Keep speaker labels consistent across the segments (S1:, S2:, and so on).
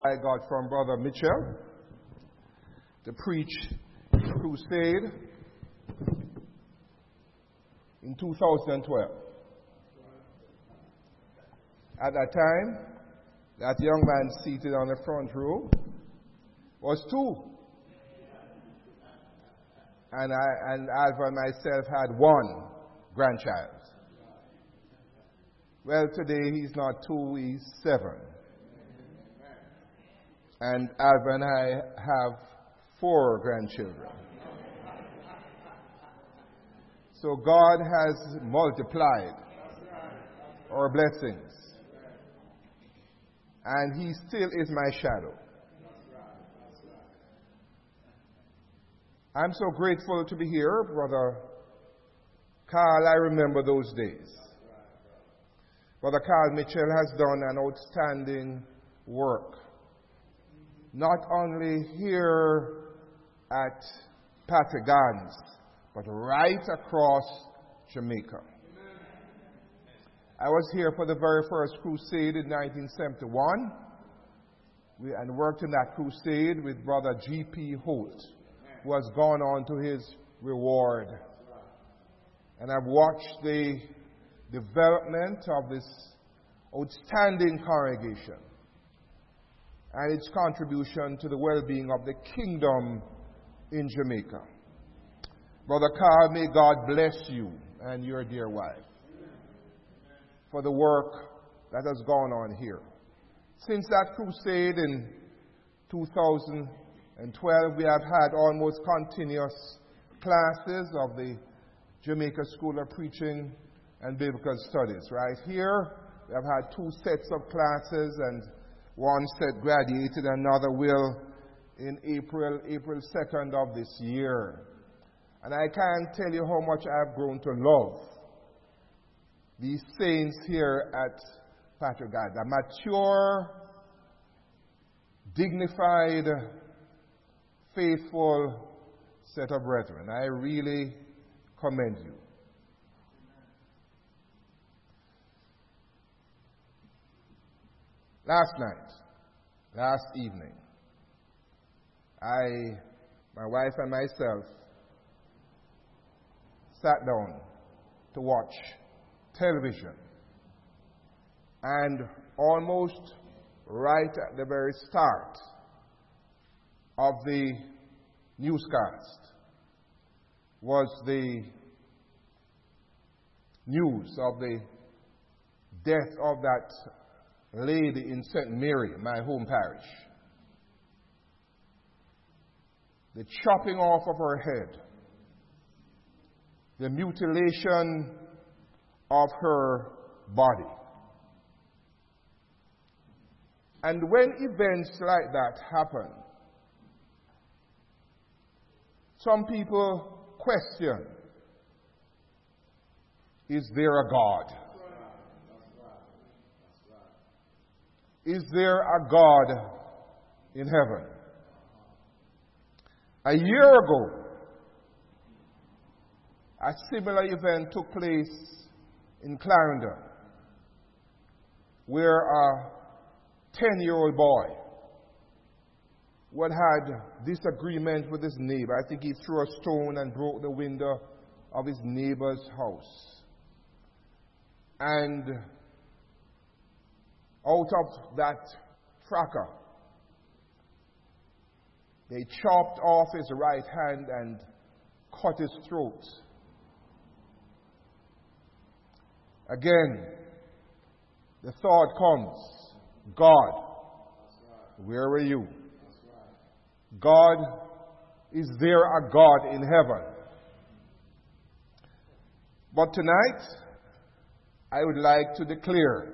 S1: I got from Brother Mitchell to preach a crusade in 2012. At that time, that young man seated on the front row was 2. And Alva and myself had 1 grandchild. Well, today he's not 2, he's 7. And Alva and I have 4 grandchildren. So God has multiplied our blessings. And He still is my shadow. I'm so grateful to be here, Brother Carl. I remember those days. Brother Carl Mitchell has done an outstanding work. Not only here at Patrick Gardens, but right across Jamaica. I was here for the very first crusade in 1971 and worked in that crusade with Brother G.P. Holt, who has gone on to his reward. And I've watched the development of this outstanding congregation and its contribution to the well-being of the kingdom in Jamaica. Brother Carl, may God bless you and your dear wife for the work that has gone on here. Since that crusade in 2012, we have had almost continuous classes of the Jamaica School of Preaching and Biblical Studies. Right here, we have had 2 sets of classes, and 1 set graduated, another will in April 2nd of this year. And I can't tell you how much I've grown to love these saints here at Patrick Gardens. A mature, dignified, faithful set of brethren. I really commend you. Last evening, my wife and myself sat down to watch television. And almost right at the very start of the newscast was the news of the death of that lady in St. Mary, my home parish. The chopping off of her head, the mutilation of her body. And when events like that happen, some people question, is there a God? Is there a God in heaven? A year ago, a similar event took place in Clarendon, where a 10-year-old boy who had disagreement with his neighbor. I think he threw a stone and broke the window of his neighbor's house. And out of that fracas, they chopped off his right hand and cut his throat. Again, the thought comes, God, where were you? God, is there a God in heaven? But tonight, I would like to declare,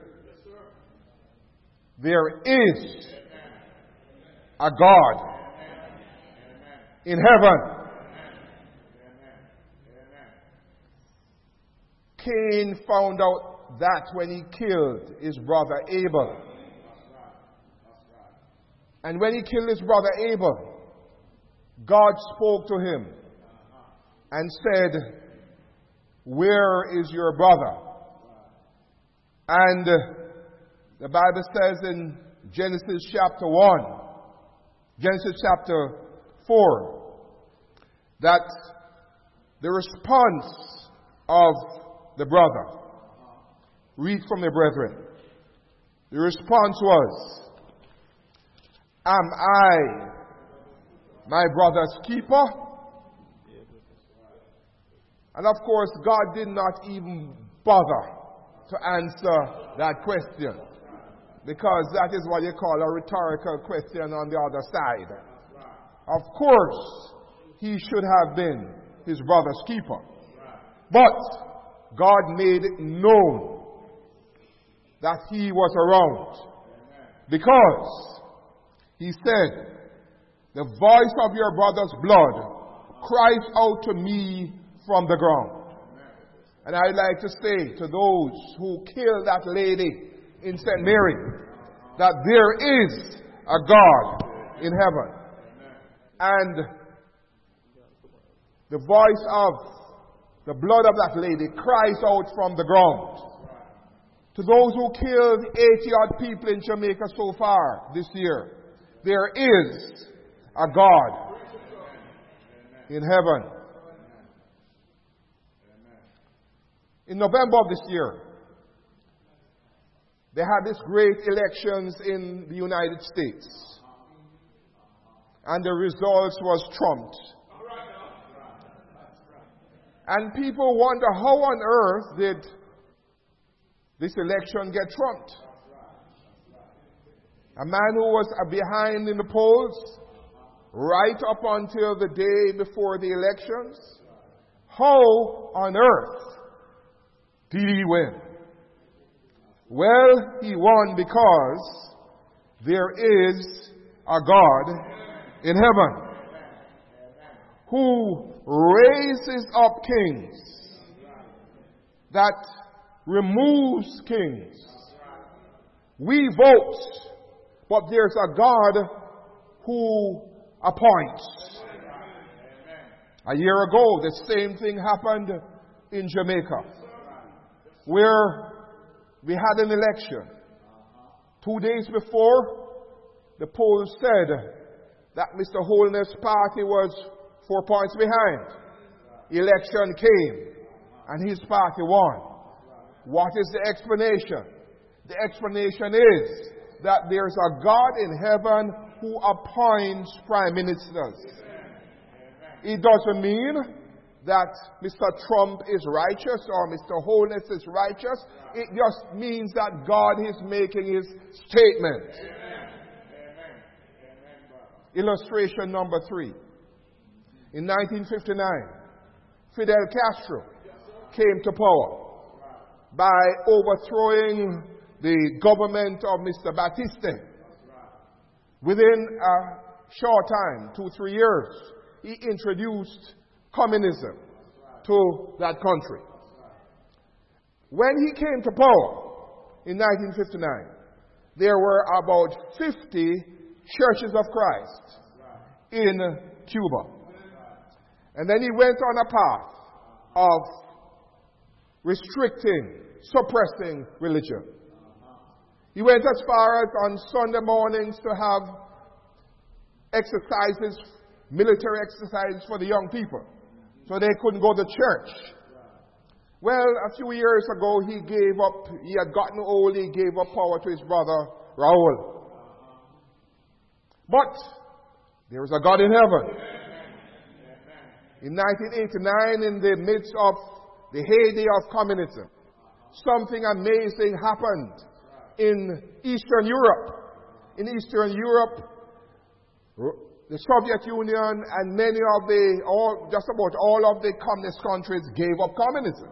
S1: there is a God in heaven. Cain found out that when he killed his brother Abel. And when he killed his brother Abel, God spoke to him and said, where is your brother? And the Bible says in Genesis chapter 1, Genesis chapter 4, that the response of the brother, read from the brethren, the response was, am I my brother's keeper? And of course, God did not even bother to answer that question, because that is what you call a rhetorical question on the other side. Of course, he should have been his brother's keeper. But God made it known that he was around, because he said, the voice of your brother's blood cries out to me from the ground. And I'd like to say to those who killed that lady in St. Mary, that there is a God in heaven. And the voice of the blood of that lady cries out from the ground. To those who killed 80-odd people in Jamaica so far this year, there is a God in heaven. In November of this year, they had these great elections in the United States. And the results was trumped. And people wonder, how on earth did this election get trumped? A man who was behind in the polls right up until the day before the elections. How on earth did he win? Well, he won because there is a God in heaven who raises up kings, that removes kings. We vote, but there's a God who appoints. A year ago, the same thing happened in Jamaica, where we had an election. 2 days before, the polls said that Mr. Holness' party was 4 points behind. Election came, and his party won. What is the explanation? The explanation is that there's a God in heaven who appoints prime ministers. It doesn't mean that Mr. Trump is righteous or Mr. Holness is righteous. It just means that God is making his statement. Illustration number 3. In 1959, Fidel Castro came to power by overthrowing the government of Mr. Batista. Within a short time, 2-3 years, he introduced communism to that country. When he came to power in 1959, there were about 50 churches of Christ in Cuba. And then he went on a path of restricting, suppressing religion. He went as far as on Sunday mornings to have exercises, military exercises for the young people, so they couldn't go to church. Well, a few years ago, he gave up. He had gotten old. He gave up power to his brother, Raul. But there is a God in heaven. In 1989, in the midst of the heyday of communism, something amazing happened in Eastern Europe. In Eastern Europe, the Soviet Union and many of just about all of the communist countries gave up communism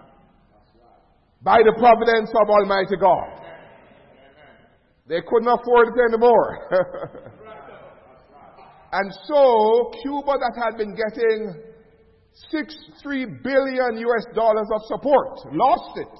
S1: by the providence of Almighty God. They couldn't afford it anymore. And so Cuba, that had been getting $3 billion of support, lost it.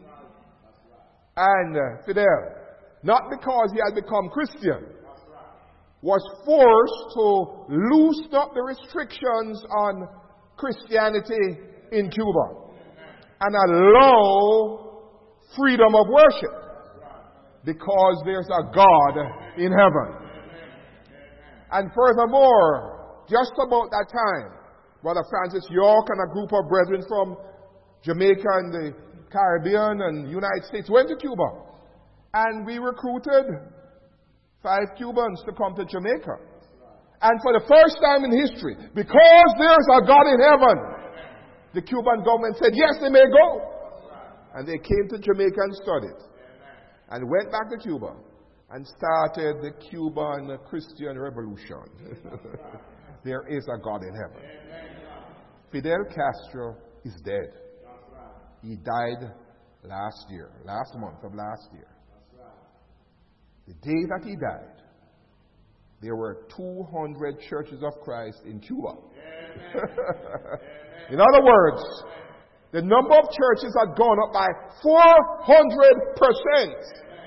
S1: And Fidel, not because he had become Christian, was forced to loosen up the restrictions on Christianity in Cuba and allow freedom of worship. Because there's a God in heaven. And furthermore, just about that time, Brother Francis York and a group of brethren from Jamaica and the Caribbean and United States went to Cuba. And we recruited 5 Cubans to come to Jamaica. And for the first time in history, because there's a God in heaven, the Cuban government said, yes, they may go. And they came to Jamaica and studied. And went back to Cuba and started the Cuban Christian Revolution. There is a God in heaven. Fidel Castro is dead. He died last month of last year. The day that he died, there were 200 churches of Christ in Cuba. In other words, the number of churches had gone up by 400%.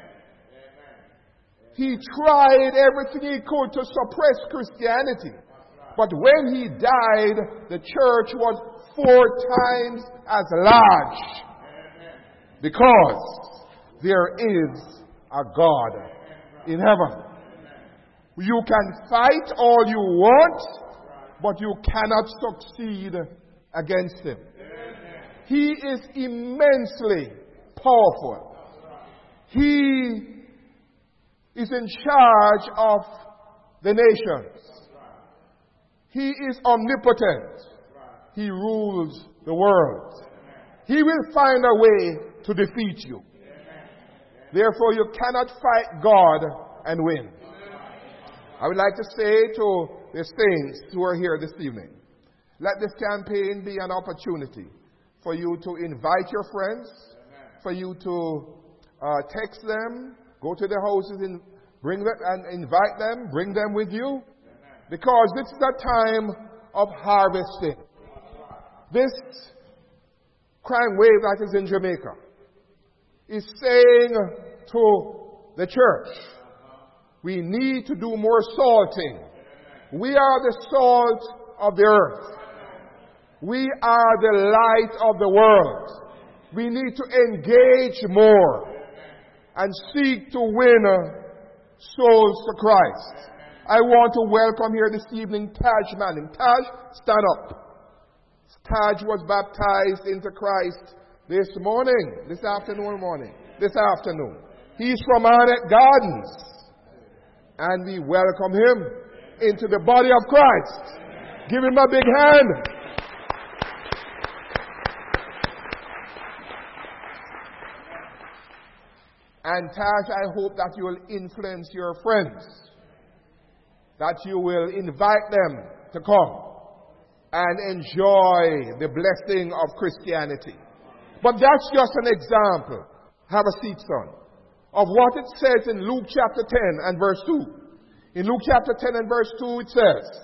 S1: He tried everything he could to suppress Christianity. But when he died, the church was 4 times as large. Because there is a God in heaven. You can fight all you want, but you cannot succeed against him. He is immensely powerful. He is in charge of the nations. He is omnipotent. He rules the world. He will find a way to defeat you. Therefore, you cannot fight God and win. I would like to say to the saints who are here this evening, let this campaign be an opportunity for you to invite your friends, for you to text them, go to their houses and bring them and invite them, bring them with you, because this is a time of harvesting. This crime wave that is in Jamaica is saying to the church, we need to do more salting. We are the salt of the earth. We are the light of the world. We need to engage more and seek to win souls to Christ. I want to welcome here this evening Taj Manning. Taj, stand up. Taj was baptized into Christ this afternoon. He's from Arnett Gardens. And we welcome him into the body of Christ. Give him a big hand. And Taj, I hope that you will influence your friends, that you will invite them to come and enjoy the blessing of Christianity. But that's just an example. Have a seat, son. Of what it says in Luke chapter 10 and verse 2. In Luke chapter 10 and verse 2 it says,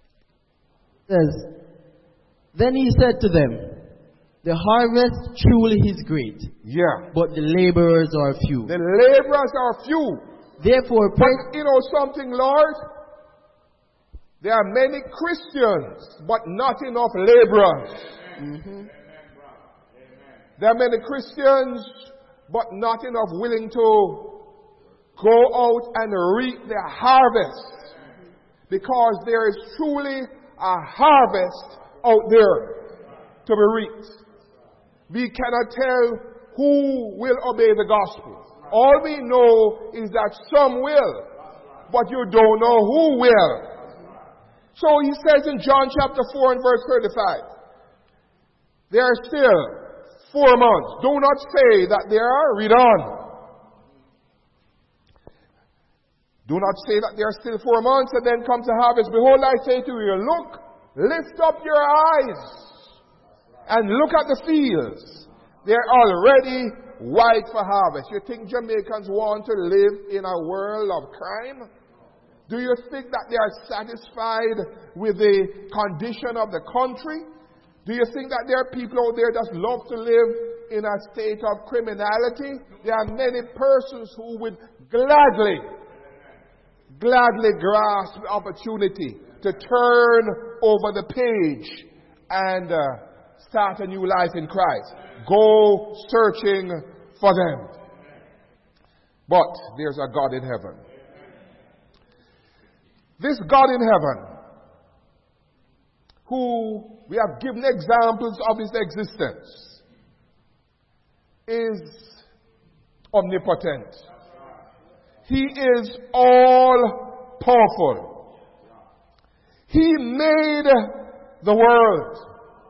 S2: Then he said to them, the harvest truly is great.
S1: Yeah.
S2: But the laborers are few.
S1: The laborers are few.
S2: Therefore,
S1: but you know something, Lord? There are many Christians, but not enough laborers. Mm-hmm. There are many Christians, but not enough willing to go out and reap the harvest. Because there is truly a harvest out there to be reaped. We cannot tell who will obey the gospel. All we know is that some will, but you don't know who will. So he says in John chapter 4 and verse 35, there are still 4 months. Do not say that there are. Read on. Do not say that there are still 4 months and then comes the harvest. Behold, I say to you, look, lift up your eyes and look at the fields. They're already white for harvest. You think Jamaicans want to live in a world of crime? Do you think that they are satisfied with the condition of the country? Do you think that there are people out there that love to live in a state of criminality? There are many persons who would gladly grasp the opportunity to turn over the page and start a new life in Christ. Go searching for them. But there's a God in heaven. This God in heaven, who we have given examples of his existence, is omnipotent. He is all powerful. He made the world.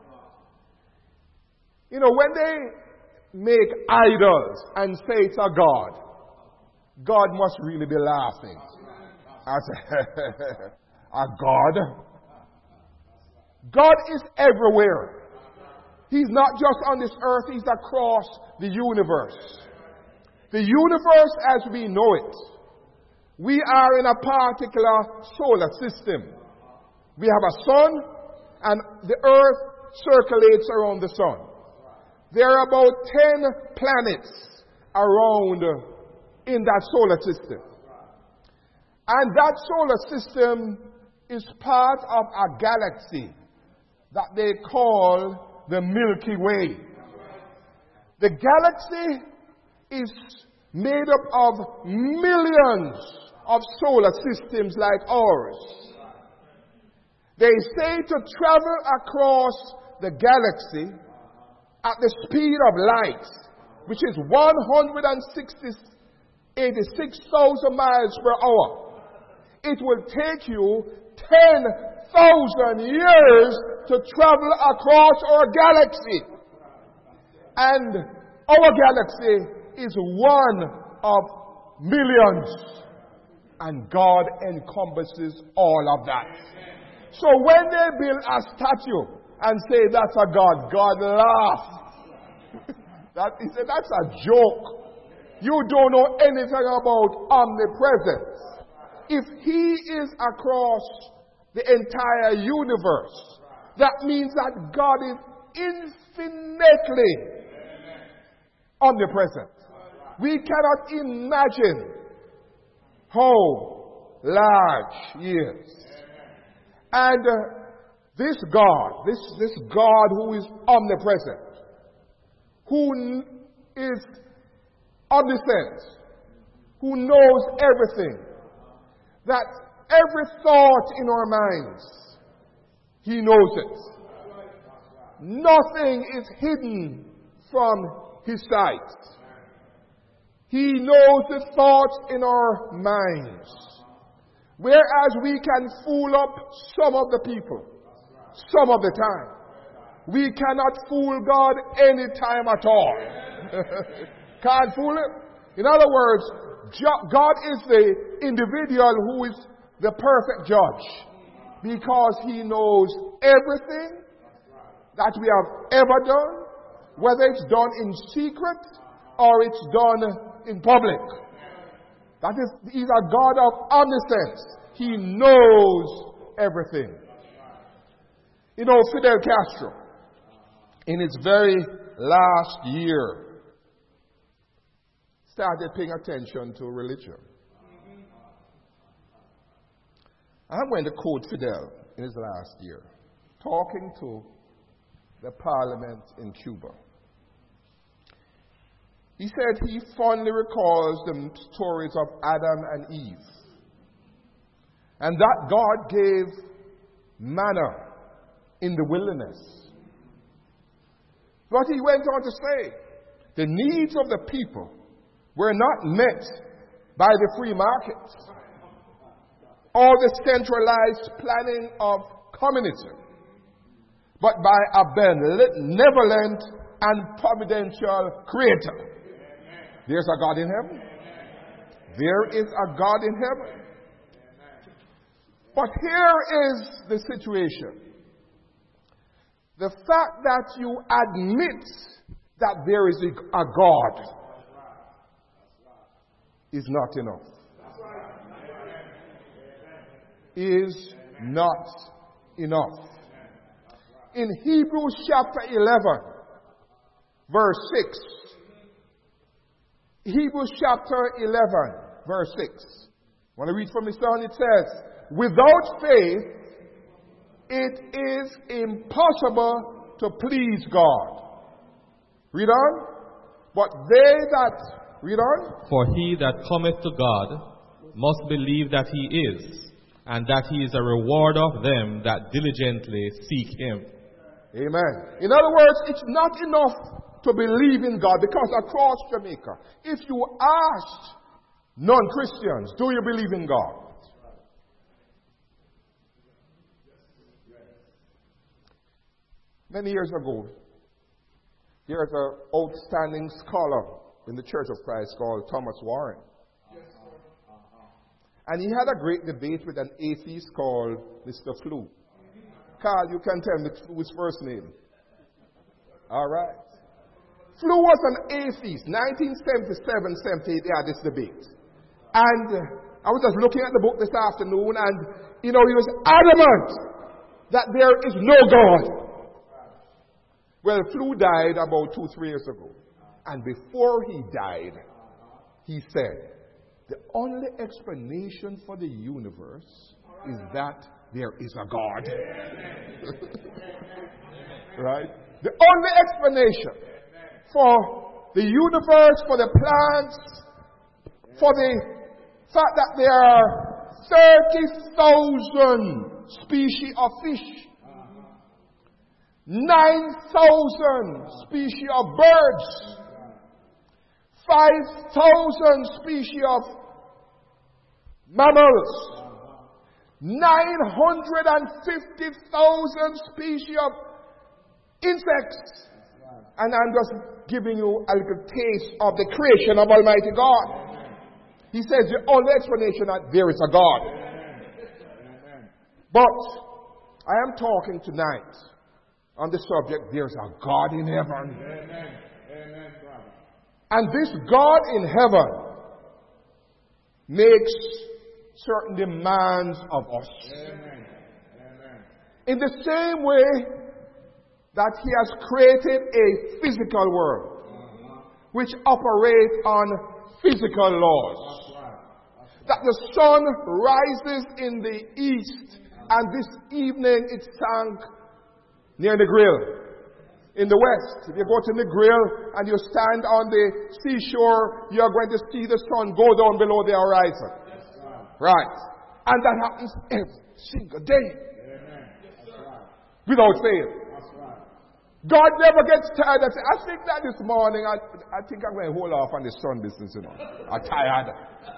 S1: You know, when they make idols and say it's a God, God must really be laughing. I say, a God? God is everywhere. He's not just on this earth, he's across the universe. The universe as we know it. We are in a particular solar system. We have a sun, and the earth circulates around the sun. There are about 10 planets around in that solar system. And that solar system is part of a galaxy that they call the Milky Way. The galaxy is made up of millions of solar systems like ours. They say to travel across the galaxy at the speed of light, which is 86,000 miles per hour, it will take you 10,000 years to travel across our galaxy. And our galaxy is one of millions. And God encompasses all of that. So when they build a statue and say that's a God, God laughs. He said that's a joke. You don't know anything about omnipresence. If he is across the entire universe, that means that God is infinitely omnipresent. We cannot imagine how large he is. And this God, this God who is omnipresent, who is omniscient, who knows everything, that every thought in our minds, he knows it. Nothing is hidden from his sight. He knows the thoughts in our minds. Whereas we can fool up some of the people, some of the time. We cannot fool God any time at all. Can't fool him. In other words, God is the individual who is the perfect judge, because he knows everything that we have ever done, whether it's done in secret or it's done in public. That is, he's a God of omniscience. He knows everything. You know, Fidel Castro, in his very last year, started paying attention to religion. I'm going to quote Fidel in his last year, talking to the parliament in Cuba. He said he fondly recalls the stories of Adam and Eve, and that God gave manna in the wilderness. But he went on to say, the needs of the people were not met by the free market or the centralized planning of communism, but by a benevolent and providential creator. There's a God in heaven. There is a God in heaven. But here is the situation. The fact that you admit that there is a God is not enough. Is not enough. In Hebrews chapter 11, verse 6. Hebrews chapter 11, verse 6. I want to read from this down. It says, without faith, it is impossible to please God. Read on. But they that Read on.
S3: For he that cometh to God must believe that he is, and that he is a rewarder of them that diligently seek him.
S1: Amen. In other words, it's not enough to believe in God, because across Jamaica, if you asked non-Christians, do you believe in God? Many years ago, there's an outstanding scholar in the Church of Christ called Thomas Warren. And he had a great debate with an atheist called Mr. Flew. Carl, you can tell me Flu's first name. All right. Flew was an atheist. 1977-78, they had this debate. And I was just looking at the book this afternoon, and, he was adamant that there is no God. Well, Flew died about 2-3 years ago. And before he died, he said, the only explanation for the universe is that there is a God. Right? The only explanation for the universe, for the plants, for the fact that there are 30,000 species of fish, 9,000 species of birds, 5,000 species of mammals, 950,000 species of insects. And I'm just giving you a little taste of the creation of Almighty God. He says the only explanation that there is a God. But I am talking tonight on the subject, there's a God in heaven. And this God in heaven makes certain demands of us. In the same way that he has created a physical world which operates on physical laws. That the sun rises in the east, and this evening it sank near the grill. In the west, if you go to the grill and you stand on the seashore, you're going to see the sun go down below the horizon. Right. And that happens every single day. Without fail. God never gets tired. I think that this morning, I think I'm going to hold off on the sun business, I'm tired.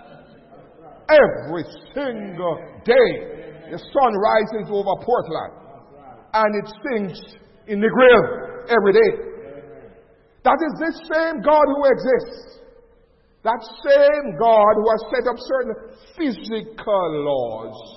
S1: Every single day, the sun rises over Portland. And it sinks in the grill every day. That is this same God who exists. That same God who has set up certain physical laws.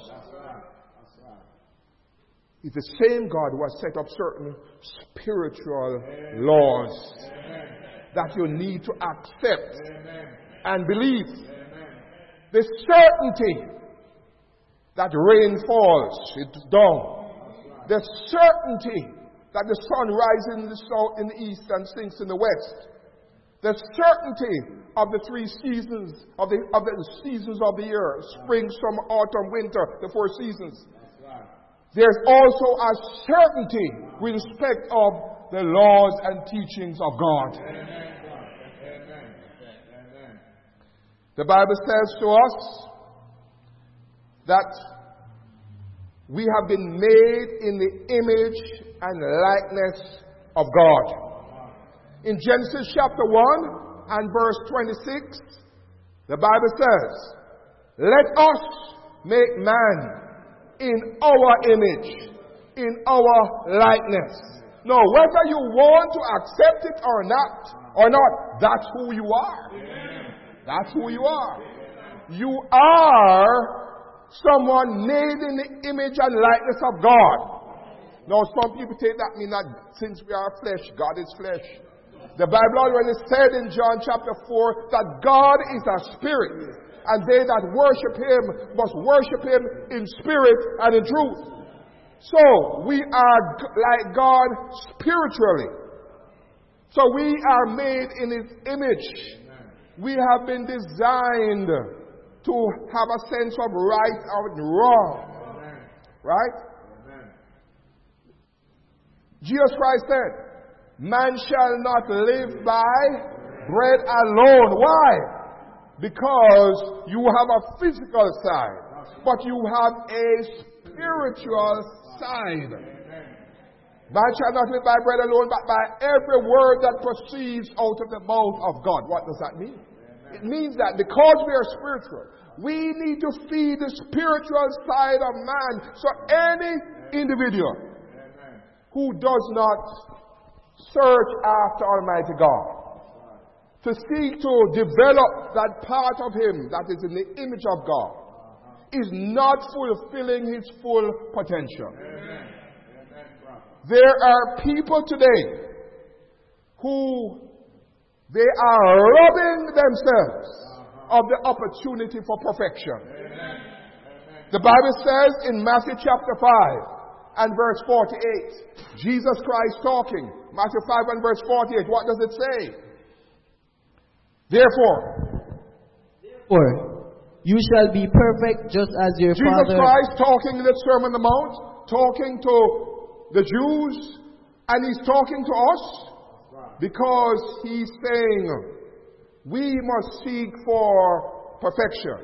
S1: Is the same God who has set up certain spiritual laws that you need to accept and believe. The certainty that rain falls, it's down. The certainty that the sun rises in the south, in the east, and sinks in the west. The certainty of the 3 seasons of the seasons of the year: spring, summer, autumn, winter, the 4 seasons. There's also a certainty with respect of the laws and teachings of God. The Bible says to us that we have been made in the image and likeness of God. In Genesis chapter 1 and verse 26, the Bible says, let us make man in our image, in our likeness. Now, whether you want to accept it or not, that's who you are. That's who you are. You are someone made in the image and likeness of God. Now, some people take that mean that since we are flesh, God is flesh. The Bible already said in John chapter 4 that God is a spirit, and they that worship him must worship him in spirit and in truth. So, we are like God spiritually. So, we are made in his image. We have been designed to have a sense of right and wrong. Right? Jesus Christ said, man shall not live by bread alone. Why? Because you have a physical side, but you have a spiritual side. Man shall not live by bread alone, but by every word that proceeds out of the mouth of God. What does that mean? It means that because we are spiritual, we need to feed the spiritual side of man. So any individual who does not search after Almighty God, to seek to develop that part of him that is in the image of God, is not fulfilling his full potential. There are people today who they are robbing themselves of the opportunity for perfection. The Bible says in Matthew chapter 5 and verse 48, Jesus Christ talking, Matthew 5 and verse 48, what does it say? Therefore, you shall be perfect just as your
S2: Father...
S1: Jesus Christ talking in the Sermon on the Mount, talking to the Jews, and he's talking to us because he's saying we must seek for perfection.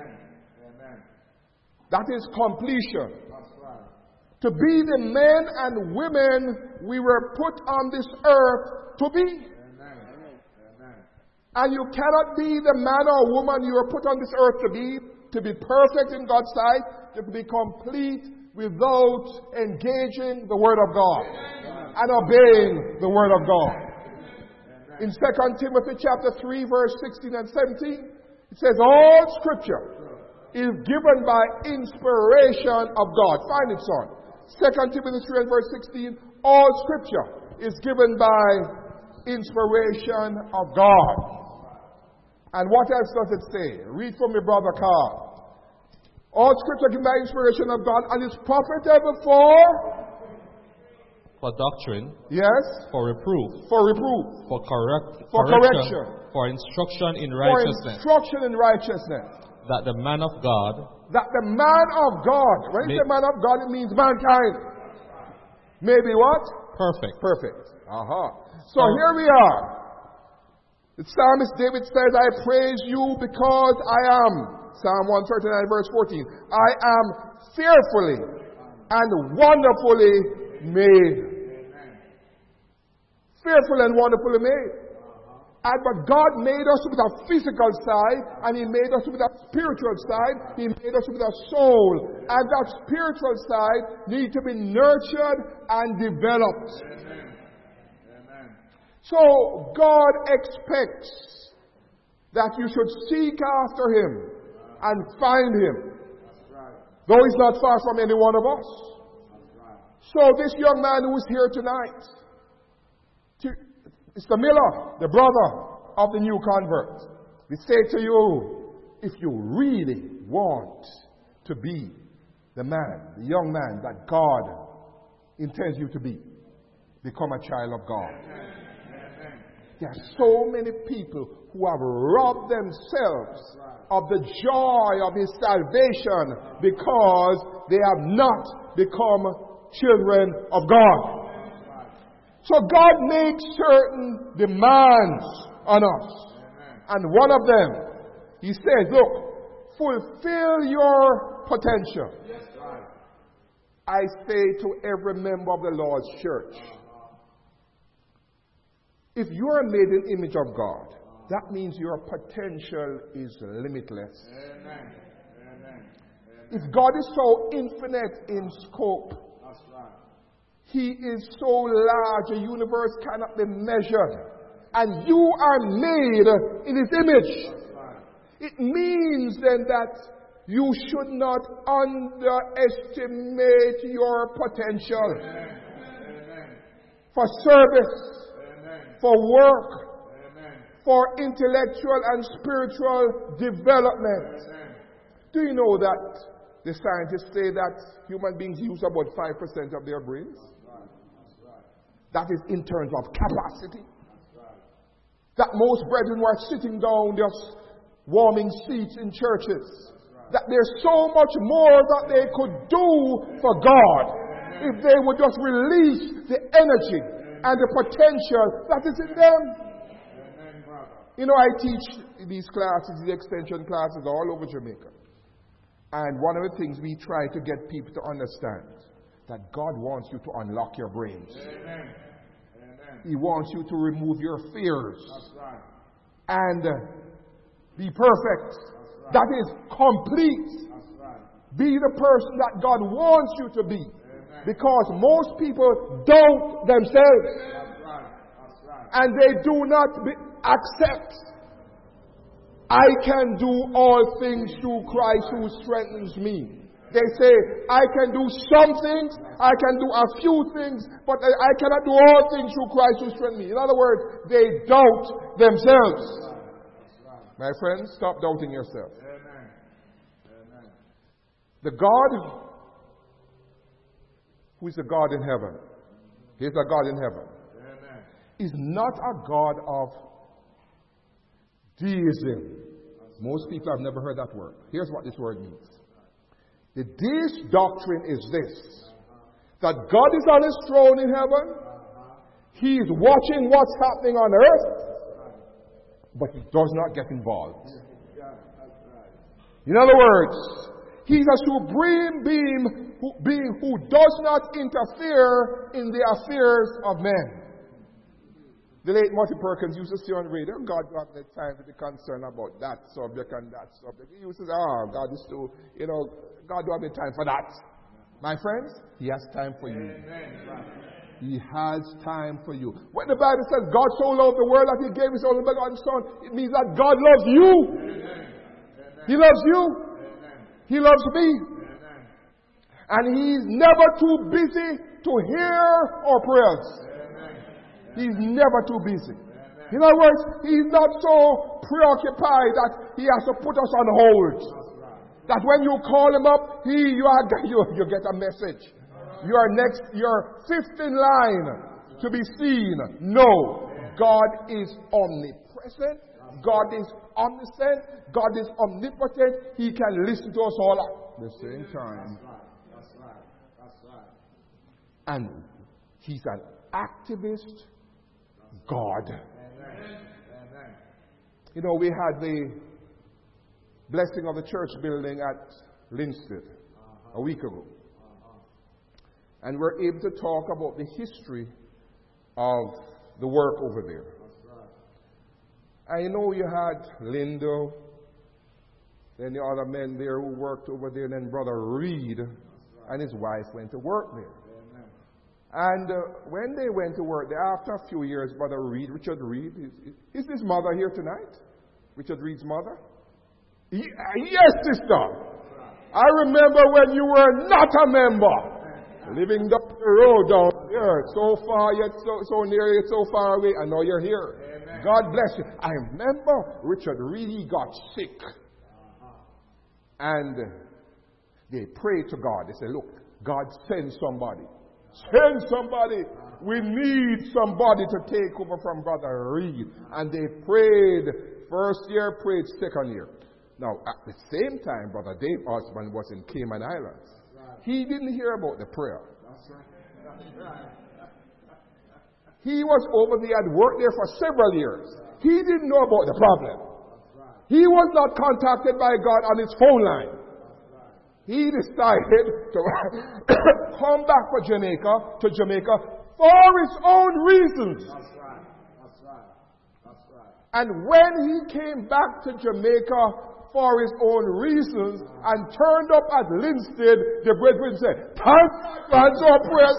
S1: That is completion. To be the men and women we were put on this earth to be. And you cannot be the man or woman you were put on this earth to be perfect in God's sight, to be complete without engaging the Word of God and obeying the Word of God. In 2 Timothy chapter 3 verse 16 and 17, it says, all Scripture is given by inspiration of God. Find it, son. 2 Timothy 3 and verse 16, all Scripture is given by inspiration of God. And what else does it say? Read for me, Brother Carl. All Scripture given by inspiration of God and is profitable
S3: for doctrine,
S1: yes,
S3: for reproof,
S1: for reproof,
S3: for
S1: correction,
S3: for instruction in righteousness, that the man of God, when you say man of God, it means mankind, may be what? Perfect. So here we are. The psalmist David says, I praise you because I am, Psalm 139 verse 14, I am fearfully and wonderfully made. Fearfully and wonderfully made. But God made us with a physical side, and He made us with a spiritual side. He made us with a soul. And that spiritual side needs to be nurtured and developed. So God expects that you should seek after Him and find Him. Though He's not far from any one of us. So this young man who is here tonight, Mr. Miller, the brother of the new convert, we say to you, if you really want to be the man, the young man that God intends you to be, become a child of God. There are so many people who have robbed themselves of the joy of His salvation because they have not become children of God. So God makes certain demands on us. And one of them, He says, look, fulfill your potential. I say to every member of the Lord's church, if you are made in the image of God, that means your potential is limitless. If God is so infinite in scope, He is so large, the universe cannot be measured. And you are made in His image. It means then that you should not underestimate your potential for service, for work, for intellectual and spiritual development. Do you know that the scientists say that human beings use about 5% of their brains? That is in terms of capacity. That most brethren were sitting down just warming seats in churches. That there's so much more that they could do for God if they would just release the energy and the potential that is in them.
S1: You know, I teach these classes, the extension classes all over Jamaica. And one of the things we try to get people to understand, that God wants you to unlock your brains.
S3: Amen.
S1: He wants you to remove your fears.
S3: That's right.
S1: And be perfect.
S3: Right.
S1: That is complete.
S3: That's right.
S1: Be the person that God wants you to be.
S3: Amen.
S1: Because most people doubt themselves.
S3: That's right. That's right.
S1: And they do not accept. I can do all things through Christ who strengthens me. They say, I can do some things, I can do a few things, but I cannot do all things through Christ who strengthens me. In other words, they doubt themselves. My friends, stop doubting yourself.
S3: Amen. Amen.
S1: The God who is the God in heaven, He is a God in heaven,
S3: Amen.
S1: is not a God of deism. Most people have never heard that word. Here's what this word means. The deist doctrine is this, that God is on His throne in heaven, He is watching what's happening on earth, but He does not get involved. In other words, He's a supreme being who does not interfere in the affairs of men. The late Marty Perkins used to say on the radio, God don't have the time to be concerned about that subject and that subject. He used to say, God is too, God don't have the time for that. My friends, He has time for you. He has time for you. When the Bible says God so loved the world that He gave His only begotten Son, it means that God loves you. He loves you. He loves me. And He's never too busy to hear our prayers. He's never too busy. In other words, He's not so preoccupied that He has to put us on hold. That when you call Him up, you get a message. You're fifth in line to be seen. No. God is omnipresent. God is omniscient. God is omnipotent. He can listen to us all at the same time.
S3: That's right.
S1: And He's an activist God.
S3: Amen.
S1: You know, we had the blessing of the church building at Linstead a week ago. And we're able to talk about the history of the work over there. I know you had Lindo, then the other men there who worked over there, and then Brother Reed and his wife went to work there. And when they went to work there, after a few years, Brother Reed, Richard Reed, is his mother here tonight? Richard Reed's mother? Yes, sister. I remember when you were not a member, living down the road down there, so far yet so near yet so far away, and now you're here. Amen. God bless you. I remember Richard Reed, he got sick. And they prayed to God. They said, look, God, send somebody. Send somebody. We need somebody to take over from Brother Reed. And they prayed first year, prayed second year. Now, at the same time, Brother Dave Osborne was in Cayman Islands. He didn't hear about the prayer. He was over there, had worked there for several years. He didn't know about the problem. He was not contacted by God on his phone line. He decided to come back to Jamaica for his own reasons.
S3: That's right.
S1: And when he came back to Jamaica for his own reasons and turned up at Linstead, the brethren said, thank God for prayers.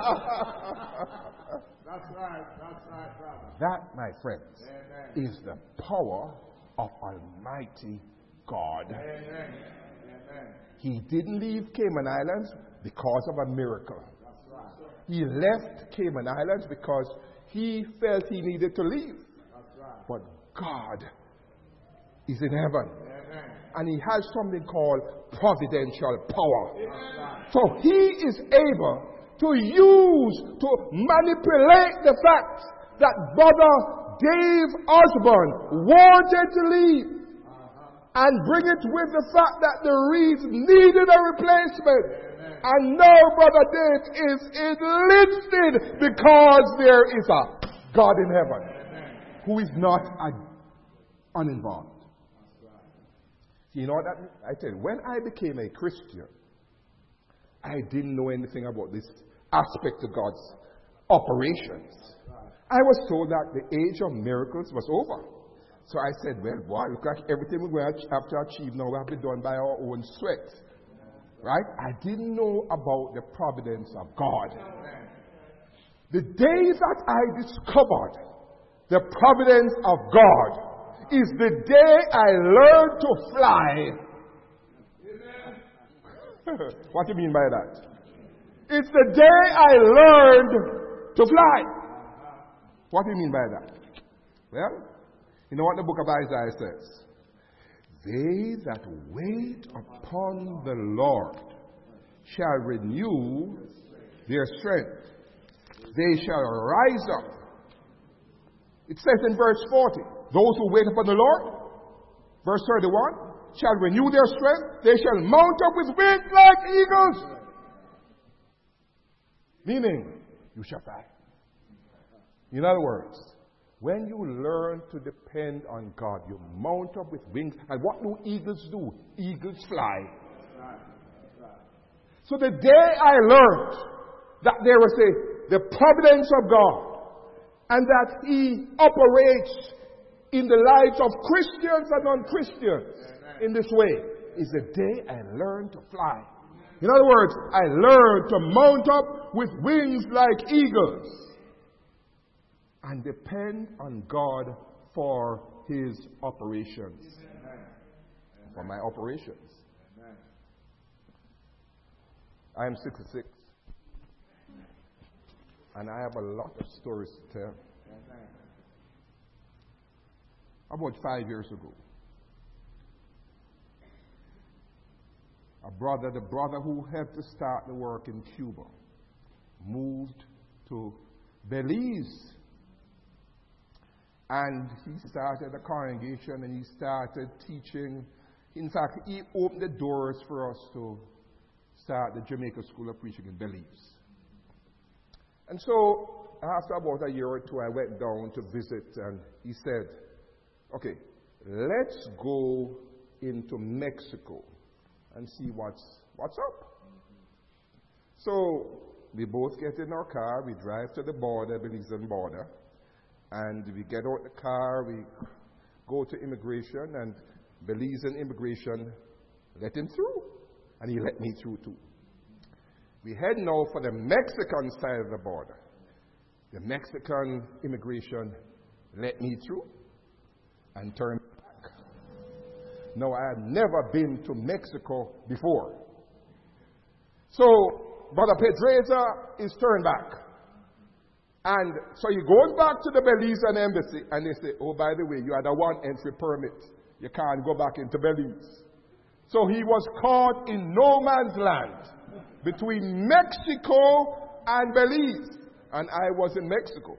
S3: That's right, brother.
S1: That, my friends,
S3: Amen.
S1: is the power of Almighty God.
S3: Amen.
S1: He didn't leave Cayman Islands because of a miracle.
S3: That's right.
S1: He left Cayman Islands because he felt he needed to leave.
S3: That's right.
S1: But God is in heaven.
S3: Amen.
S1: And He has something called providential power.
S3: Right.
S1: So He is able to use, to manipulate the fact that Brother Dave Osborne wanted to leave. And bring it with the fact that the Reeds needed a replacement. Amen. And now Brother Dave is enlisted because there is a God in heaven.
S3: Amen.
S1: Who is not a
S3: uninvolved. You know what that means? I tell you, when I became a Christian, I didn't know anything about this aspect of God's operations. I was told that the age of miracles was over. So I said, well, boy, look like everything we're going to have to achieve now will have to be done by our own sweat. Right? I didn't know about the providence of God. The day that I discovered the providence of God is the day I learned to fly. What do you mean by that? It's the day I learned to fly. What do you mean by that? Well, you know what the book of Isaiah says? They that wait upon the Lord shall renew their strength. They shall rise up. It says in verse 40, those who wait upon the Lord, verse 31, shall renew their strength. They shall mount up with wings like eagles. Meaning, you shall fly. In other words, when you learn to depend on God, you mount up with wings. And what do eagles do? Eagles fly. So the day I learned that there was the providence of God, and that He operates in the lives of Christians and non-Christians in this way, is the day I learned to fly. In other words, I learned to mount up with wings like eagles and depend on God for His operations. For my operations. I am 66. And I have a lot of stories to tell. About 5 years ago, the brother who helped to start the work in Cuba, moved to Belize. And he started a congregation and he started teaching. In fact, he opened the doors for us to start the Jamaica School of Preaching in Belize. And so, after about a year or two, I went down to visit, and he said, okay, let's go into Mexico and see what's up. So, we both get in our car, we drive to the border, Belizean border, and we get out the car, we go to immigration, and Belizean immigration let him through, and he let me through too. We head now for the Mexican side of the border. The Mexican immigration let me through and turned back. Now, I had never been to Mexico before. So, Brother Pedreza is turned back. And so he goes back to the Belizean embassy and they say, oh, by the way, you had a one entry permit. You can't go back into Belize. So he was caught in no man's land between Mexico and Belize. And I was in Mexico.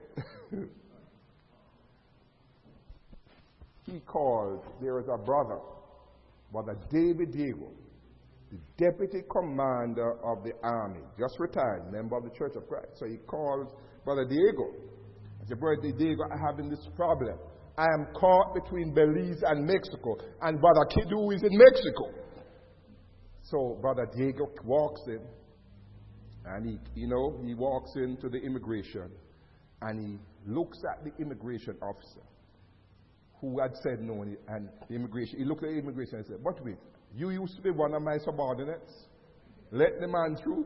S3: He called, there is a brother, Brother David Diego, the deputy commander of the army, just retired, member of the Church of Christ. So he called Brother Diego. I said, Brother Diego, I'm having this problem. I am caught between Belize and Mexico, and Brother Kidu is in Mexico. So Brother Diego walks in, and he walks into the immigration, and he looks at the immigration officer who had said no, and the immigration, he looked at the immigration and said, but wait, you used to be one of my subordinates. Let the man through.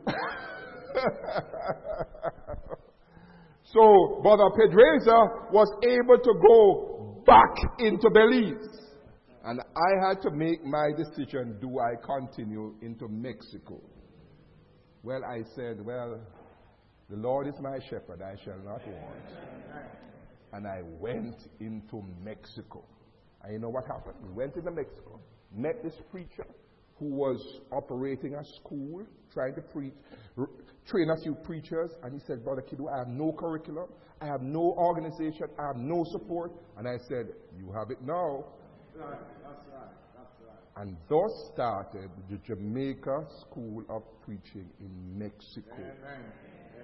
S3: So Brother Pedreza was able to go back into Belize. And I had to make my decision, do I continue into Mexico? Well, I said, well, the Lord is my shepherd, I shall not want. And I went into Mexico. And you know what happened? We went into Mexico, met this preacher who was operating a school, trying to train a few preachers. And he said, Brother Kidu, I have no curriculum, I have no organization, I have no support. And I said, you have it now. That's right. And thus started the Jamaica School of Preaching in Mexico. Amen.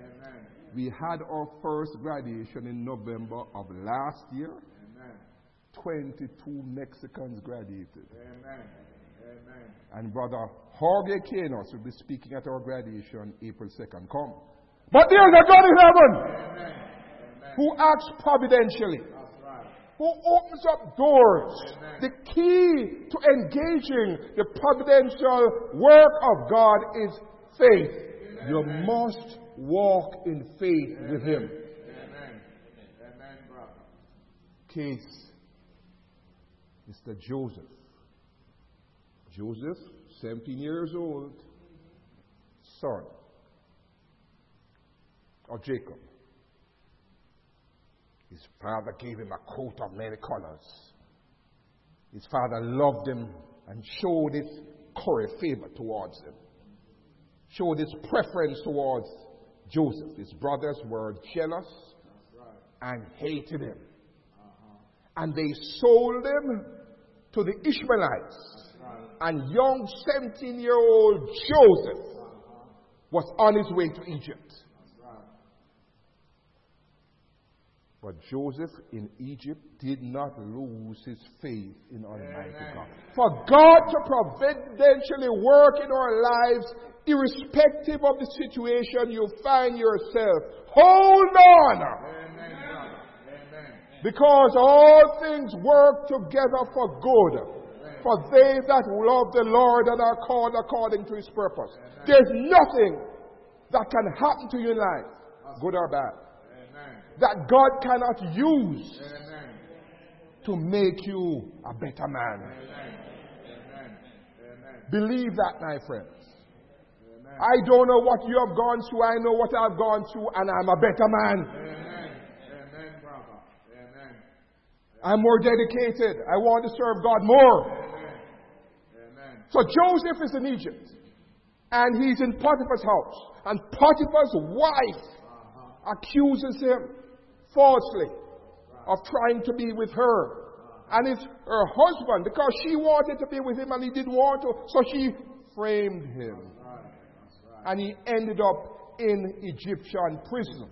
S3: We had our first graduation in November of last year. Amen. 22 Mexicans graduated.
S1: Amen. Amen.
S3: And Brother Jorge Canos will be speaking at our graduation April 2nd. Come. But there's a God in heaven.
S1: Amen.
S3: Who acts providentially.
S1: That's right.
S3: Who opens up doors.
S1: Amen.
S3: The key to engaging the providential work of God is faith.
S1: Amen.
S3: You must walk in faith with Him.
S1: Amen. Amen, brother.
S3: Case, Mr. Joseph. Joseph, 17 years old, son of Jacob. His father gave him a coat of many colors. His father loved him and showed his favor towards him. Showed his preference towards Joseph. His brothers were jealous and hated him. And they sold him to the Ishmaelites. And young 17-year-old Joseph was on his way to Egypt. But Joseph in Egypt did not lose his faith in Almighty God. For God to providentially work in our lives, irrespective of the situation you find yourself, hold on. Because all things work together for good. For they that love the Lord and are called according to His purpose. There's nothing that can happen to you in life, good or bad, that God cannot use to make you a better man. Believe that, my friends. I don't know what you have gone through. I know what I've gone through, and I'm a better man. I'm more dedicated. I want to serve God more. So Joseph is in Egypt, and he's in Potiphar's house, and Potiphar's wife accuses him falsely of trying to be with her. And it's her husband, because she wanted to be with him and he didn't want to, so she framed him. And he ended up in Egyptian prison.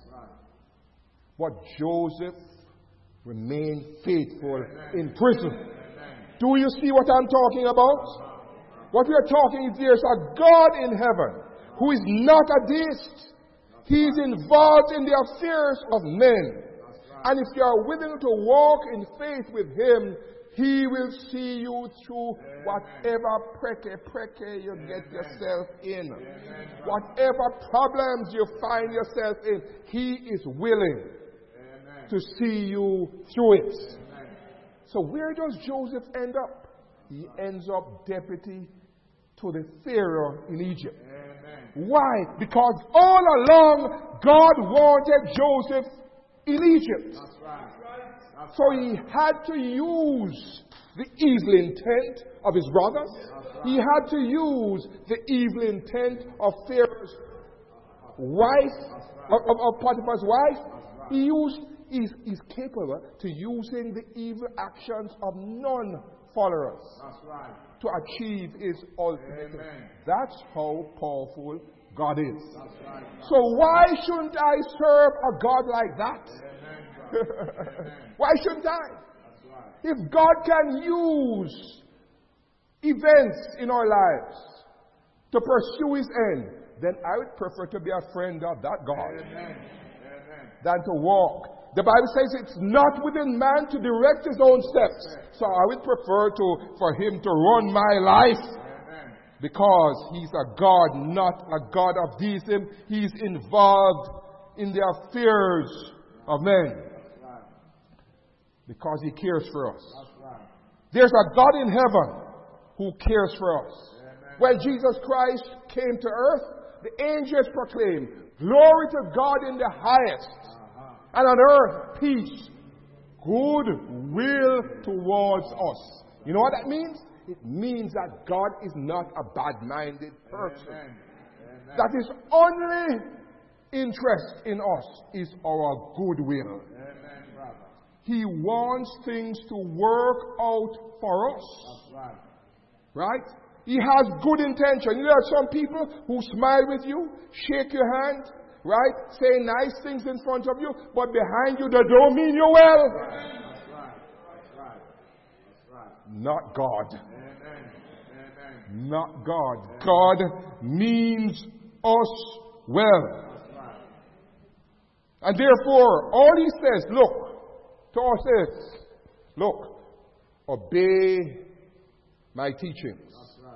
S3: But Joseph remained faithful in prison. Do you see what I'm talking about? What we are talking is there's a God in heaven who is not a deist. He is involved in the affairs of men. And if you are willing to walk in faith with Him, He will see you through whatever preke you get yourself in. Whatever problems you find yourself in, He is willing to see you through it. So where does Joseph end up? He ends up deputy to the Pharaoh in Egypt. Why? Because all along God wanted Joseph in Egypt. So he had to use the evil intent of his brothers. He had to use the evil intent of Pharaoh's wife, of Potiphar's wife. He's capable to using the evil actions of non-followers to achieve his ultimate. That's how powerful God is. So why shouldn't I serve a God like that? Why shouldn't I? If God can use events in our lives to pursue His end, then I would prefer to be a friend of that God than to walk. The Bible says it's not within man to direct his own steps. So I would prefer for him to run my life. Because He's a God, not a God of deism. He's involved in the affairs of men. Because He cares for us. There's a God in heaven who cares for us. When Jesus Christ came to earth, the angels proclaimed, "Glory to God in the highest, and on earth peace, good will towards us." You know what that means? It means that God is not a bad-minded person. That His only interest in us is our goodwill. He wants things to work out for us. Right? He has good intention. There are some people who smile with you, shake your hand, right? Say nice things in front of you, but behind you they don't mean you well. not God. Not God. God means us well. And therefore, all he says, look, to us is, look, obey my teachings.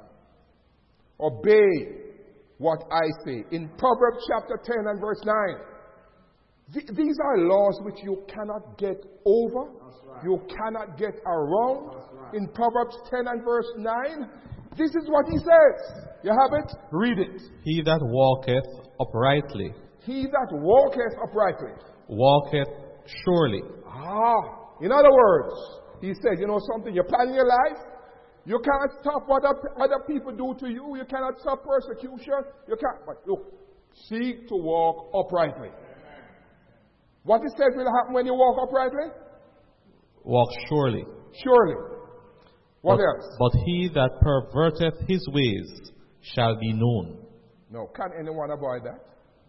S3: Obey what I say. In Proverbs chapter 10 and verse 9, these are laws which you cannot get over. You cannot get around. In Proverbs 10 and verse 9, this is what he says. You have it? Read it.
S4: He that walketh uprightly.
S3: He that walketh uprightly.
S4: Walketh surely.
S3: In other words, he said, you know something, you're planning your life. You can't stop what other people do to you. You cannot stop persecution. You can't. But look, seek to walk uprightly. What he says will happen when you walk uprightly?
S4: Walk surely.
S3: Surely. What else?
S4: But he that perverteth his ways shall be known.
S3: No, can anyone avoid that?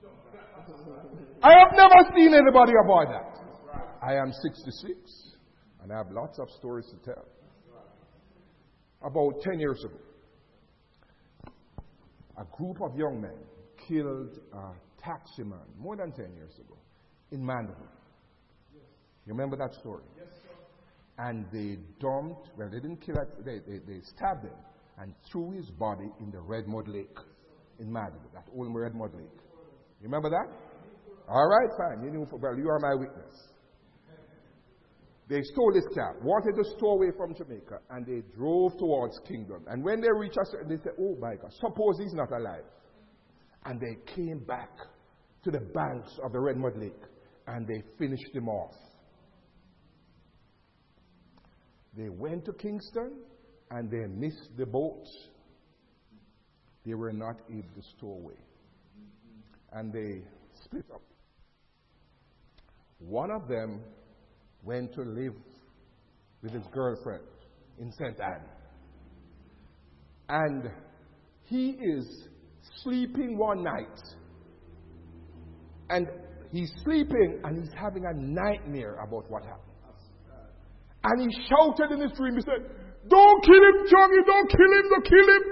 S3: I have never seen anybody avoid that. I am 66 and I have lots of stories to tell. About 10 years ago, a group of young men killed a taxi man more than 10 years ago in Mandeville. You remember that story? Yes, sir. And they they didn't kill him, they stabbed him and threw his body in the Red Mud Lake in Mandeville, that old Red Mud Lake. You remember that? All right, fine. You are my witness. They stole this cab, wanted to stow away from Jamaica, and they drove towards Kingdom. And when they reached us, they said, oh my God, suppose he's not alive. And they came back to the banks of the Red Mud Lake, and they finished him off. They went to Kingston, and they missed the boat. They were not able to stow away. And they split up. One of them went to live with his girlfriend in St. Anne. And he is sleeping one night. And he's sleeping and he's having a nightmare about what happened. And he shouted in his dream, he said, don't kill him, Johnny, don't kill him, don't kill him.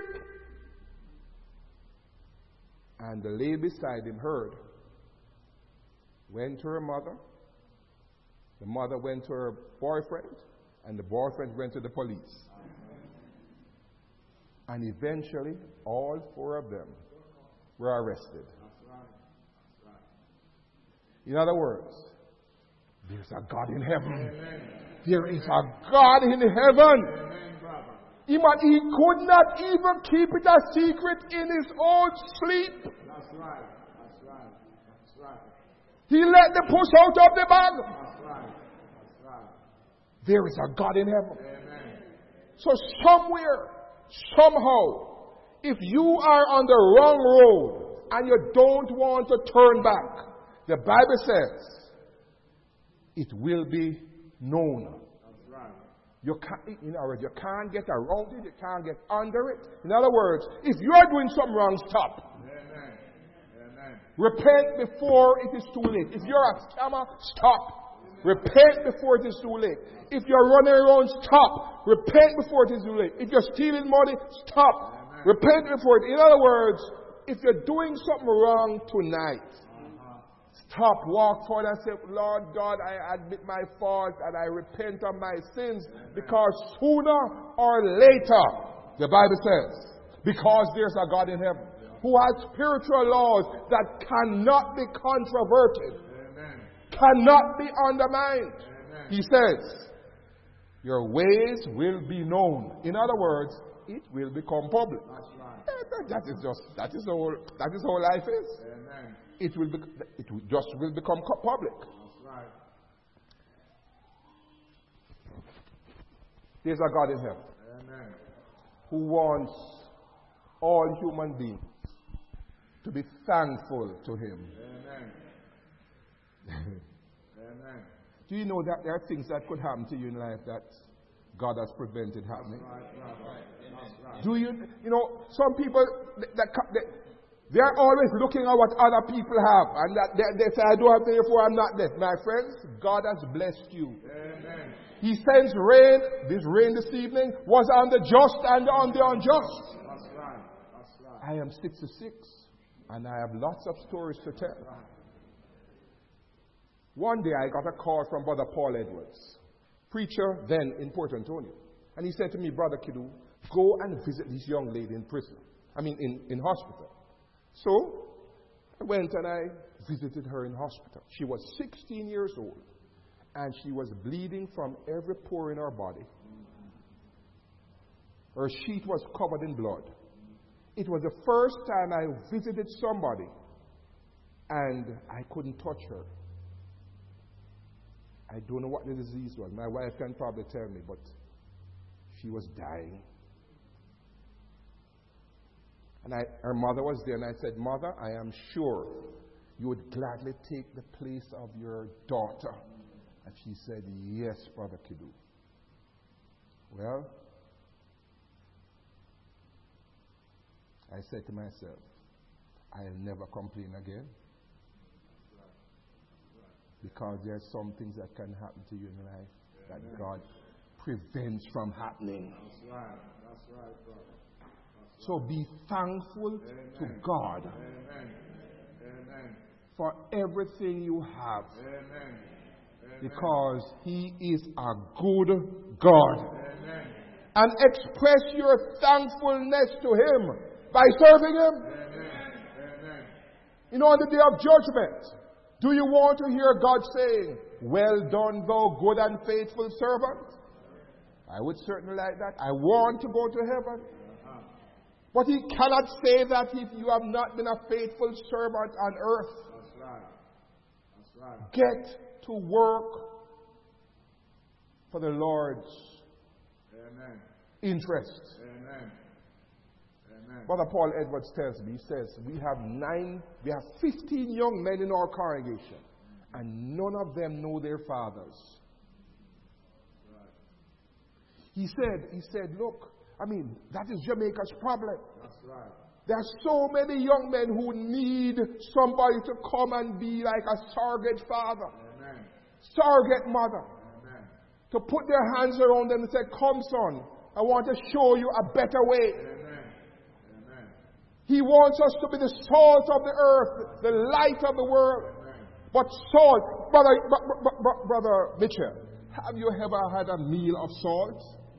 S3: And the lady beside him heard, went to her mother. The mother went to her boyfriend, and the boyfriend went to the police. And eventually, all four of them were arrested. In other words, there's a God in heaven. There is a God in heaven. He could not even keep it a secret in his own sleep.
S1: That's right. That's right. That's right.
S3: He let the puss out of the bag.
S1: That's right. That's right.
S3: There is a God in heaven.
S1: Amen.
S3: So somewhere, somehow, if you are on the wrong road and you don't want to turn back, the Bible says it will be known.
S1: That's right.
S3: You can't get around it. You can't get under it. In other words, if you are doing something wrong, stop.
S1: Amen. Amen.
S3: Repent before it is too late. If you're a scammer, stop. Repent before it is too late. If you're running around, stop. Repent before it is too late. If you're stealing money, stop.
S1: Amen.
S3: Repent before it. In other words, if you're doing something wrong tonight, stop, walk forward and say, Lord God, I admit my fault and I repent of my sins, because sooner or later, the Bible says, because there's a God in heaven who has spiritual laws that cannot be controverted, cannot be undermined. He says, your ways will be known. In other words, it will become public. That is how life is.
S1: Amen.
S3: It will become public.
S1: That's right.
S3: There's a God in heaven.
S1: Amen.
S3: Who wants all human beings to be thankful to Him.
S1: Amen. Amen.
S3: Do you know that there are things that could happen to you in life that God has prevented happening?
S1: That's right.
S3: Do you know, some people, They're always looking at what other people have. And that they say, I don't have, therefore I'm not there. My friends, God has blessed you.
S1: Amen.
S3: He sends rain. This rain this evening was on the just and on the unjust.
S1: That's right. That's right.
S3: I am 66. And I have lots of stories to tell. One day I got a call from Brother Paul Edwards, preacher then in Port Antonio. And he said to me, Brother Kidu, go and visit this young lady in prison. In hospital. So, I went and I visited her in hospital. She was 16 years old. And she was bleeding from every pore in her body. Her sheet was covered in blood. It was the first time I visited somebody and I couldn't touch her. I don't know what the disease was. My wife can probably tell me, but she was dying. And her mother was there, and I said, Mother, I am sure you would gladly take the place of your daughter. And she said, yes, Brother Kidu. Well, I said to myself, I'll never complain again. Because there are some things that can happen to you in life that God prevents from happening.
S1: That's right. That's right, brother.
S3: So be thankful to God for everything you have. Because He is a good God. And express your thankfulness to Him by serving Him. On the day of judgment, do you want to hear God saying, well done, thou good and faithful servant? I would certainly like that. I want to go to heaven. But He cannot say that if you have not been a faithful servant on earth.
S1: That's right. That's right.
S3: Get to work for the Lord's interest.
S1: Amen. Amen.
S3: Brother Paul Edwards tells me, he says, we have 15 young men in our congregation, and none of them know their fathers.
S1: Right.
S3: He said, look, that is Jamaica's problem.
S1: That's right.
S3: There are so many young men who need somebody to come and be like a surrogate father,
S1: Amen.
S3: surrogate mother,
S1: Amen.
S3: to put their hands around them and say, come son, I want to show you a better way.
S1: Amen. Amen.
S3: He wants us to be the salt of the earth, the light of the world.
S1: Amen.
S3: But salt, Brother Mitchell, have you ever had a meal of salt?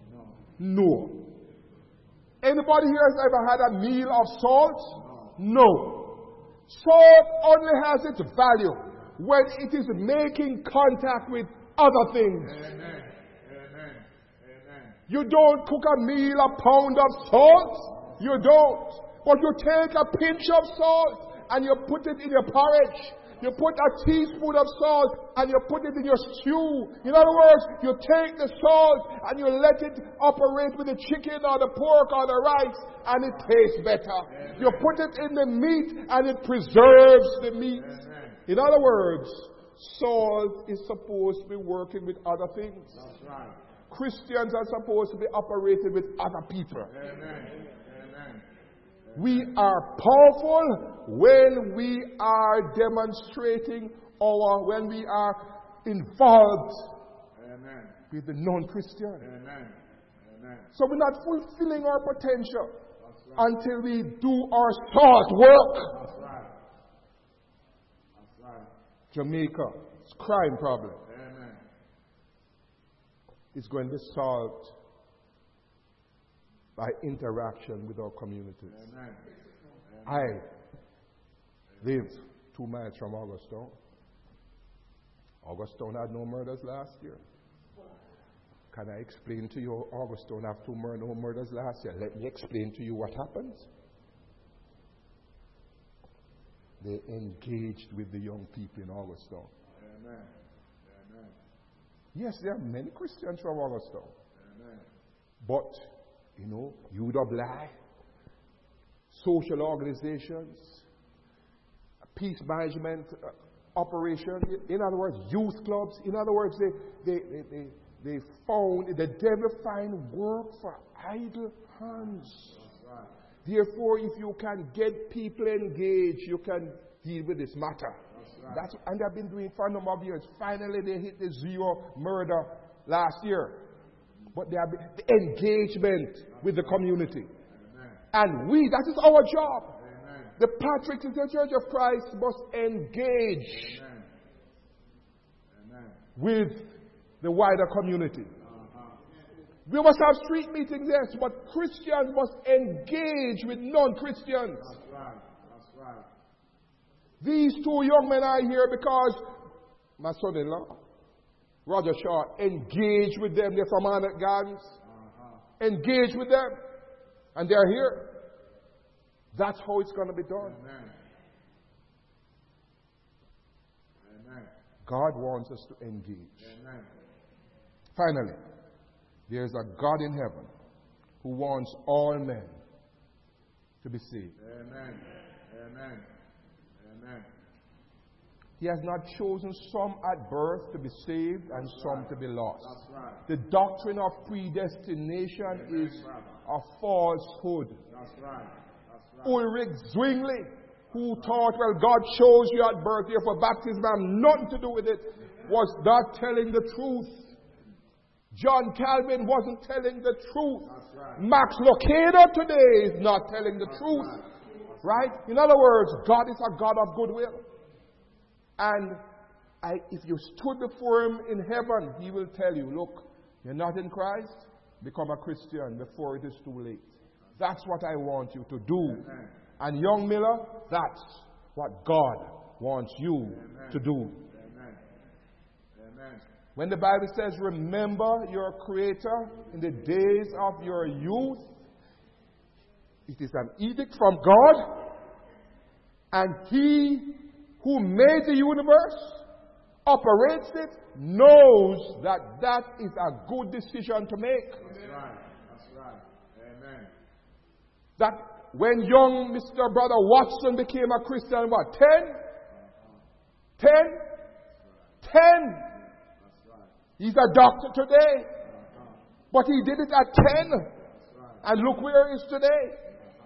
S3: No. Anybody here has ever had a meal of salt? No. Salt only has its value when it is making contact with other things.
S1: Amen. Amen. Amen.
S3: You don't cook a meal, a pound of salt. You don't. But you take a pinch of salt and you put it in your porridge. You put a teaspoon of salt and you put it in your stew. In other words, you take the salt and you let it operate with the chicken or the pork or the rice and it tastes better. Amen. You put it in the meat and it preserves the meat.
S1: Amen.
S3: In other words, salt is supposed to be working with other things.
S1: That's right.
S3: Christians are supposed to be operating with other people.
S1: Amen. Amen.
S3: We are powerful when we are demonstrating when we are involved
S1: Amen.
S3: with the non-Christian.
S1: Amen. Amen.
S3: So we're not fulfilling our potential
S1: That's right.
S3: until we do our salt work.
S1: That's right. That's right.
S3: Jamaica, it's a crime problem.
S1: Amen.
S3: It's going to be solved by interaction with our communities.
S1: Amen.
S3: I live 2 miles from Augustown. Augustown had no murders last year. Can I explain to you how Augustown have no murders last year? Let me explain to you what happens. They engaged with the young people in Augustown.
S1: Amen. Amen.
S3: Yes, there are many Christians from Augustown.
S1: Amen.
S3: But, UWI, social organizations, peace management operation, in other words, youth clubs, in other words, they found, the devil find work for idle hands.
S1: That's right. Therefore, if you can get people engaged, you can deal with this matter. And they've been doing it for a number of years. Finally, they hit the zero murder last year. But they have the engagement with the community. And that is our job. The Patrick in the Church of Christ must engage with the wider community. We must have street meetings, yes, but Christians must engage with non-Christians.
S3: That's right.
S1: These two young men are here because my son-in-law, Roger Shaw, engaged with them. They're from Arnott Gardens. Engage with them. And they're here. That's how it's going to be done.
S3: Amen.
S1: God wants us to engage.
S3: Amen.
S1: Finally, there's a God in heaven who wants all men to be saved.
S3: Amen. Amen. Amen.
S1: He has not chosen some at birth to be saved and some to be lost.
S3: That's right.
S1: The doctrine of predestination is a falsehood.
S3: That's right.
S1: Ulrich Zwingli, who thought, well, God chose you at birth, therefore baptism had nothing to do with it, was not telling the truth. John Calvin wasn't telling the truth.
S3: Right.
S1: Max Lucado today is not telling the truth. Right? In other words, God is a God of goodwill. And if you stood before Him in heaven, He will tell you, look, you're not in Christ, become a Christian before it is too late. That's what I want you to do.
S3: Amen.
S1: And young Miller, that's what God wants you to do.
S3: Amen. Amen.
S1: When the Bible says, remember your Creator in the days of your youth, it is an edict from God. And He who made the universe, operates it, knows that that is a good decision to make.
S3: That's right. That's right. Amen.
S1: That when young Mr. Brother Watson became a Christian, what, 10? 10? 10? He's a doctor today. But he did it at 10. And look where he is today.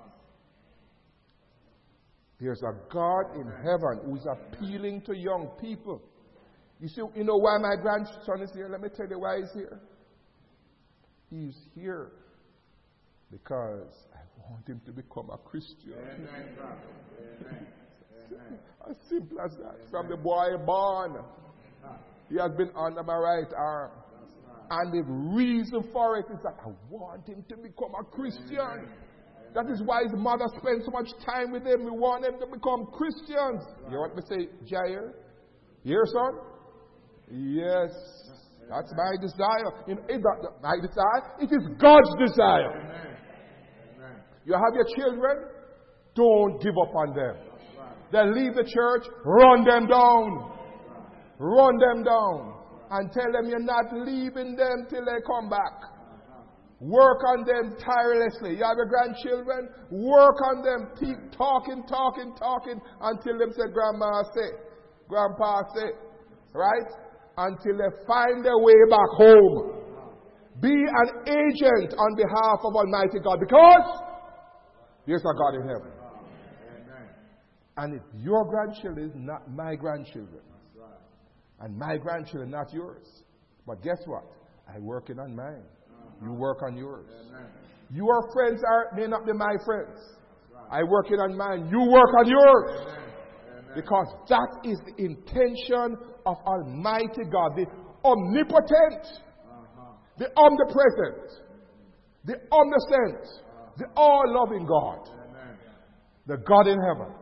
S1: There's a God in heaven who is appealing to young people. You see, you know why my grandson is here? Let me tell you why he's here. He's here because I want him to become a Christian.
S3: Amen. Amen.
S1: As simple as that. From the boy born, he has been under my right arm. And the reason for it is that I want him to become a Christian. That is why his mother spends so much time with him. We want them to become Christians. You want me to say, Jair? You hear, son? Yes. That's my desire. You know, it's not my desire. It is God's desire.
S3: Amen.
S1: You have your children, don't give up on them. They leave the church, run them down. Run them down. And tell them you're not leaving them till they come back. Work on them tirelessly. You have your grandchildren, work on them. Keep talking until them say, Grandma say, Grandpa say. Right? Until they find their way back home. Be an agent on behalf of Almighty God, because there's a God in heaven. And if your grandchildren is not my grandchildren, and my grandchildren not yours, but guess what? I working on mine. You work on yours. Your friends may not be my friends. I working on mine. You work on yours. Because that is the intention of Almighty God, the omnipotent, the omnipresent, the omniscient, the all-loving God, the God in heaven,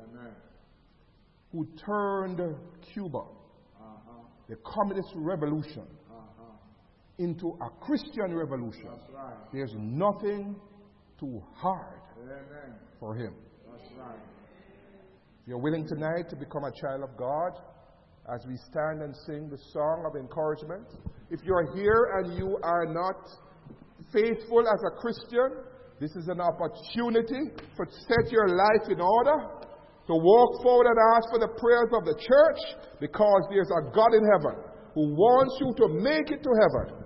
S1: who turned Cuba, the communist revolution, into a Christian revolution. There's nothing too hard for him. If you're willing tonight to become a child of God, as we stand and sing the song of encouragement, if you're here and you are not faithful as a Christian, this is an opportunity to set your life in order, to walk forward and ask for the prayers of the church, because there's a God in heaven who wants you to make it to heaven